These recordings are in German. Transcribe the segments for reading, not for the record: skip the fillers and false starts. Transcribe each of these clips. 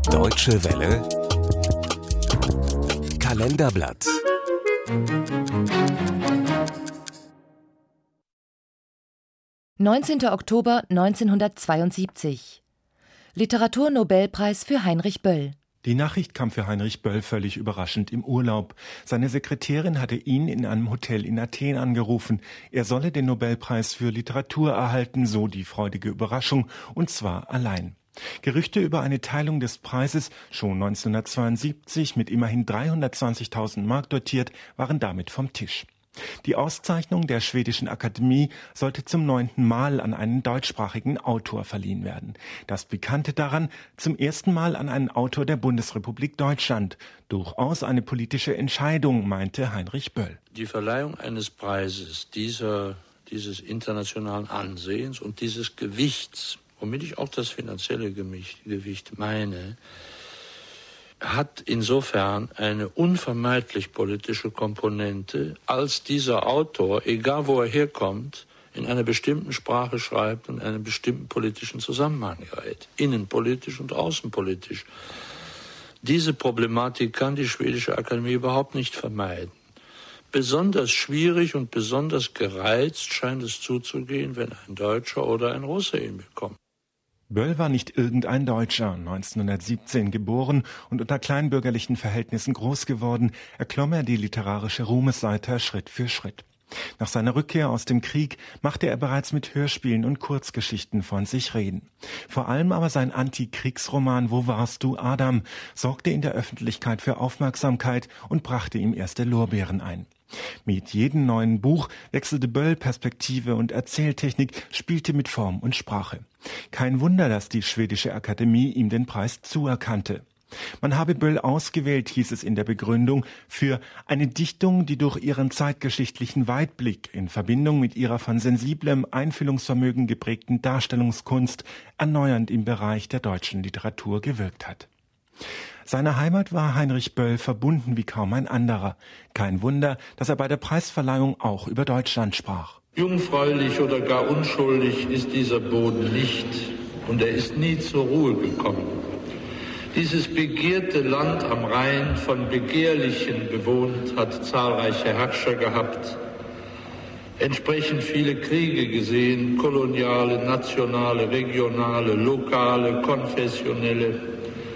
Deutsche Welle Kalenderblatt. »19. Oktober 1972. Literaturnobelpreis für Heinrich Böll.« Die Nachricht kam für Heinrich Böll völlig überraschend im Urlaub. Seine Sekretärin hatte ihn in einem Hotel in Athen angerufen. Er solle den Nobelpreis für Literatur erhalten, so die freudige Überraschung, und zwar allein. Gerüchte über eine Teilung des Preises, schon 1972 mit immerhin 320.000 Mark dotiert, waren damit vom Tisch. Die Auszeichnung der Schwedischen Akademie sollte zum 9. Mal an einen deutschsprachigen Autor verliehen werden. Das Pikante daran, zum ersten Mal an einen Autor der Bundesrepublik Deutschland. Durchaus eine politische Entscheidung, meinte Heinrich Böll. Die Verleihung eines Preises dieses internationalen Ansehens und dieses Gewichts, womit ich auch das finanzielle Gewicht meine, hat insofern eine unvermeidlich politische Komponente, als dieser Autor, egal wo er herkommt, in einer bestimmten Sprache schreibt und einen bestimmten politischen Zusammenhang gerät, innenpolitisch und außenpolitisch. Diese Problematik kann die Schwedische Akademie überhaupt nicht vermeiden. Besonders schwierig und besonders gereizt scheint es zuzugehen, wenn ein Deutscher oder ein Russe ihn bekommt. Böll war nicht irgendein Deutscher, 1917 geboren und unter kleinbürgerlichen Verhältnissen groß geworden, erklomm er die literarische Ruhmesleiter Schritt für Schritt. Nach seiner Rückkehr aus dem Krieg machte er bereits mit Hörspielen und Kurzgeschichten von sich reden. Vor allem aber sein Antikriegsroman »Wo warst du, Adam« sorgte in der Öffentlichkeit für Aufmerksamkeit und brachte ihm erste Lorbeeren ein. Mit jedem neuen Buch wechselte Böll Perspektive und Erzähltechnik, spielte mit Form und Sprache. Kein Wunder, dass die Schwedische Akademie ihm den Preis zuerkannte. Man habe Böll ausgewählt, hieß es in der Begründung, für eine Dichtung, die durch ihren zeitgeschichtlichen Weitblick in Verbindung mit ihrer von sensiblem Einfühlungsvermögen geprägten Darstellungskunst erneuernd im Bereich der deutschen Literatur gewirkt hat. Seiner Heimat war Heinrich Böll verbunden wie kaum ein anderer. Kein Wunder, dass er bei der Preisverleihung auch über Deutschland sprach. Jungfräulich oder gar unschuldig ist dieser Boden nicht, und er ist nie zur Ruhe gekommen. Dieses begehrte Land am Rhein, von Begehrlichen bewohnt, hat zahlreiche Herrscher gehabt, entsprechend viele Kriege gesehen, koloniale, nationale, regionale, lokale, konfessionelle.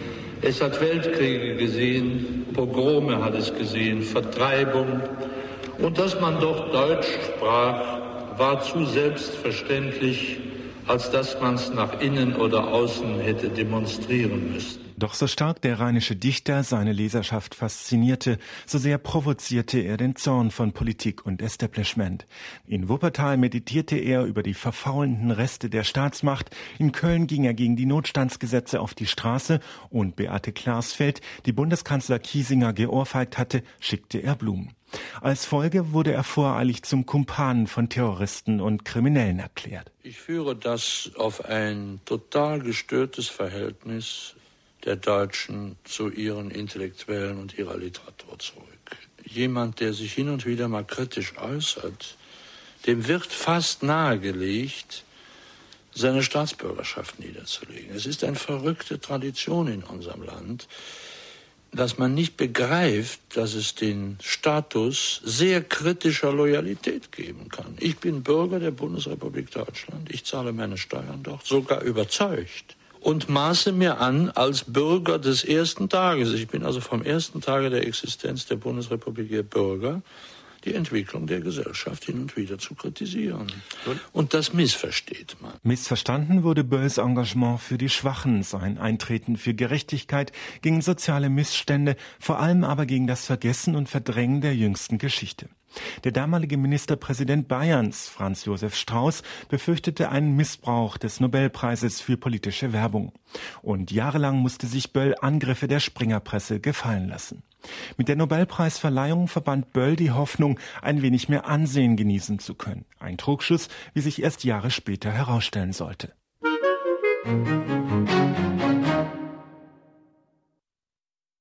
Es hat Weltkriege gesehen, Pogrome hat es gesehen, Vertreibung. Und dass man dort Deutsch sprach, war zu selbstverständlich, als dass man es nach innen oder außen hätte demonstrieren müssen. Doch so stark der rheinische Dichter seine Leserschaft faszinierte, so sehr provozierte er den Zorn von Politik und Establishment. In Wuppertal meditierte er über die verfaulenden Reste der Staatsmacht, in Köln ging er gegen die Notstandsgesetze auf die Straße und Beate Klarsfeld, die Bundeskanzler Kiesinger geohrfeigt hatte, schickte er Blumen. Als Folge wurde er voreilig zum Kumpan von Terroristen und Kriminellen erklärt. Ich führe das auf ein total gestörtes Verhältnis der Deutschen zu ihren Intellektuellen und ihrer Literatur zurück. Jemand, der sich hin und wieder mal kritisch äußert, dem wird fast nahegelegt, seine Staatsbürgerschaft niederzulegen. Es ist eine verrückte Tradition in unserem Land, dass man nicht begreift, dass es den Status sehr kritischer Loyalität geben kann. Ich bin Bürger der Bundesrepublik Deutschland, ich zahle meine Steuern dort, sogar überzeugt. Und maße mir an als Bürger des ersten Tages, ich bin also vom ersten Tage der Existenz der Bundesrepublik ihr Bürger, die Entwicklung der Gesellschaft hin und wieder zu kritisieren. Und das missversteht man. Missverstanden wurde Bölls Engagement für die Schwachen, sein Eintreten für Gerechtigkeit, gegen soziale Missstände, vor allem aber gegen das Vergessen und Verdrängen der jüngsten Geschichte. Der damalige Ministerpräsident Bayerns, Franz Josef Strauß, befürchtete einen Missbrauch des Nobelpreises für politische Werbung. Und jahrelang musste sich Böll Angriffe der Springerpresse gefallen lassen. Mit der Nobelpreisverleihung verband Böll die Hoffnung, ein wenig mehr Ansehen genießen zu können. Ein Trugschluss, wie sich erst Jahre später herausstellen sollte.